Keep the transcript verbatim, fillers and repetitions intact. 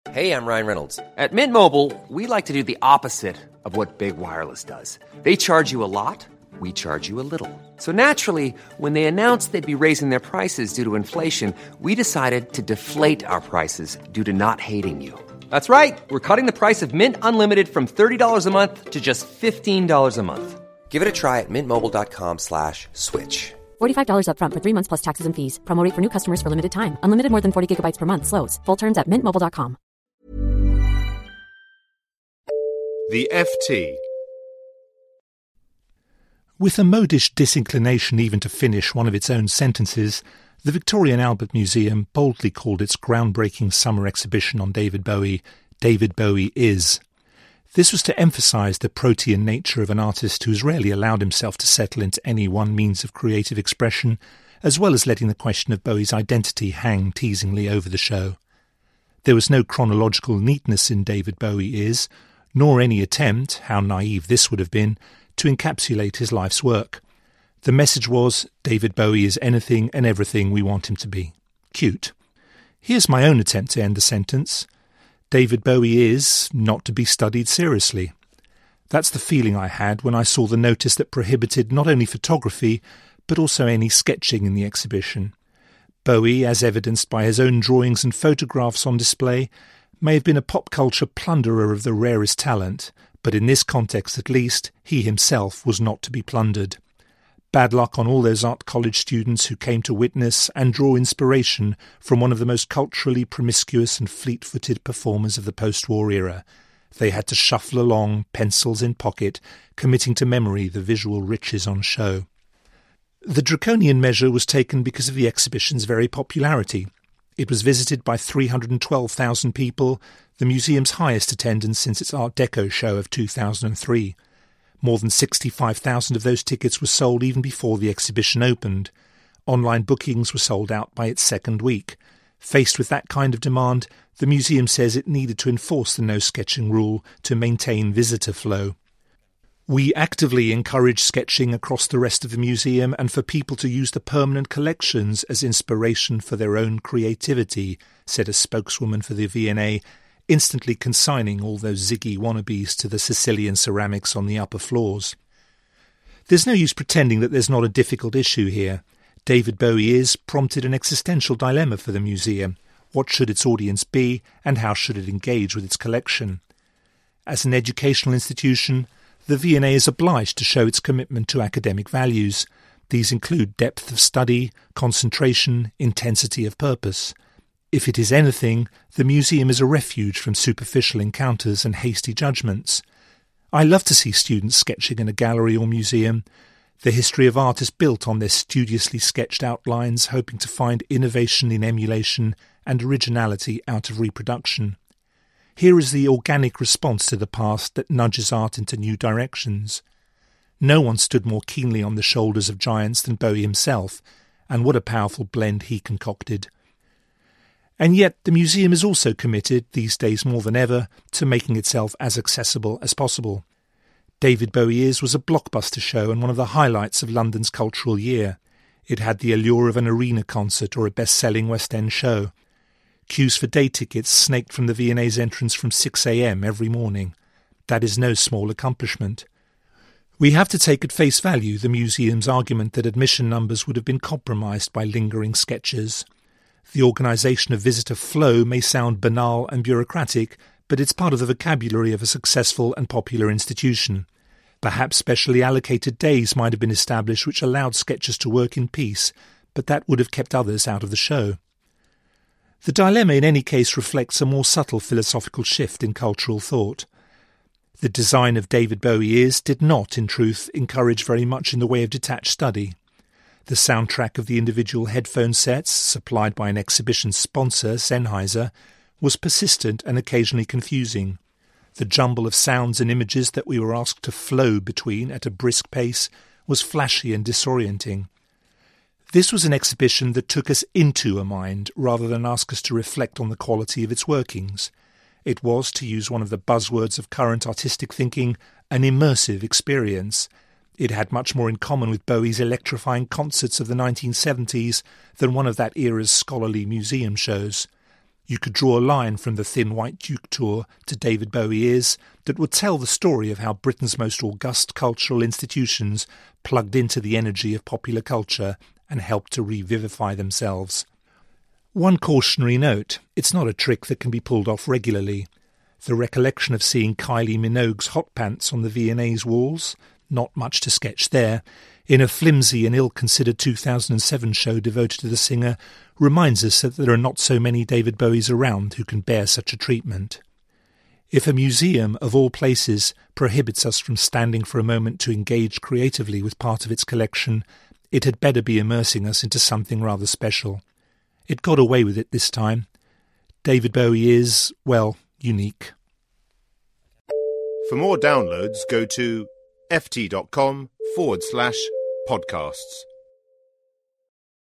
Hey, I'm Ryan Reynolds. At Mint Mobile, we like to do the opposite of what Big Wireless does. They charge you a lot, we charge you a little. So naturally, when they announced they'd be raising their prices due to inflation, we decided to deflate our prices due to not hating you. That's right. We're cutting the price of Mint Unlimited from thirty dollars a month to just fifteen dollars a month. Give it a try at mintmobile.com slash switch. forty-five dollars up front for three months plus taxes and fees. Promo rate for new customers for limited time. Unlimited more than forty gigabytes per month slows. Full terms at mint mobile dot com. The F T. With a modish disinclination even to finish one of its own sentences, the Victoria and Albert Museum boldly called its groundbreaking summer exhibition on David Bowie, David Bowie Is. This was to emphasise the protean nature of an artist who has rarely allowed himself to settle into any one means of creative expression, as well as letting the question of Bowie's identity hang teasingly over the show. There was no chronological neatness in David Bowie Is, nor any attempt, how naive this would have been, to encapsulate his life's work. The message was, David Bowie is anything and everything we want him to be. Cute. Here's my own attempt to end the sentence. David Bowie is not to be studied seriously. That's the feeling I had when I saw the notice that prohibited not only photography, but also any sketching in the exhibition. Bowie, as evidenced by his own drawings and photographs on display, may have been a pop culture plunderer of the rarest talent, but in this context at least, he himself was not to be plundered. Bad luck on all those art college students who came to witness and draw inspiration from one of the most culturally promiscuous and fleet-footed performers of the post-war era. They had to shuffle along, pencils in pocket, committing to memory the visual riches on show. The draconian measure was taken because of the exhibition's very popularity. It was visited by three hundred twelve thousand people, the museum's highest attendance since its Art Deco show of two thousand three. More than sixty-five thousand of those tickets were sold even before the exhibition opened. Online bookings were sold out by its second week. Faced with that kind of demand, the museum says it needed to enforce the no-sketching rule to maintain visitor flow. We actively encourage sketching across the rest of the museum and for people to use the permanent collections as inspiration for their own creativity, said a spokeswoman for the V and A, instantly consigning all those Ziggy wannabes to the Sicilian ceramics on the upper floors. There's no use pretending that there's not a difficult issue here. David Bowie Is prompted an existential dilemma for the museum. What should its audience be, and how should it engage with its collection? As an educational institution, the V and A is obliged to show its commitment to academic values. These include depth of study, concentration, intensity of purpose. If it is anything, the museum is a refuge from superficial encounters and hasty judgments. I love to see students sketching in a gallery or museum. The history of art is built on their studiously sketched outlines, hoping to find innovation in emulation and originality out of reproduction. Here is the organic response to the past that nudges art into new directions. No one stood more keenly on the shoulders of giants than Bowie himself, and what a powerful blend he concocted. And yet the museum is also committed, these days more than ever, to making itself as accessible as possible. David Bowie Is was a blockbuster show and one of the highlights of London's cultural year. It had the allure of an arena concert or a best-selling West End show. Queues for day tickets snaked from the V and A's entrance from six a.m. every morning. That is no small accomplishment. We have to take at face value the museum's argument that admission numbers would have been compromised by lingering sketches. The organisation of visitor flow may sound banal and bureaucratic, but it's part of the vocabulary of a successful and popular institution. Perhaps specially allocated days might have been established which allowed sketchers to work in peace, but that would have kept others out of the show. The dilemma in any case reflects a more subtle philosophical shift in cultural thought. The design of David Bowie Is did not, in truth, encourage very much in the way of detached study. The soundtrack of the individual headphone sets, supplied by an exhibition sponsor, Sennheiser, was persistent and occasionally confusing. The jumble of sounds and images that we were asked to flow between at a brisk pace was flashy and disorienting. This was an exhibition that took us into a mind rather than ask us to reflect on the quality of its workings. It was, to use one of the buzzwords of current artistic thinking, an immersive experience. It had much more in common with Bowie's electrifying concerts of the nineteen seventies than one of that era's scholarly museum shows. You could draw a line from the Thin White Duke tour to David Bowie Is that would tell the story of how Britain's most august cultural institutions plugged into the energy of popular culture and helped to revivify themselves. One cautionary note, it's not a trick that can be pulled off regularly. The recollection of seeing Kylie Minogue's hot pants on the V and A's walls, not much to sketch there, in a flimsy and ill-considered two thousand seven show devoted to the singer, reminds us that there are not so many David Bowies around who can bear such a treatment. If a museum, of all places, prohibits us from standing for a moment to engage creatively with part of its collection, it had better be immersing us into something rather special. It got away with it this time. David Bowie is, well, unique. For more downloads, go to ft.com forward slash podcasts.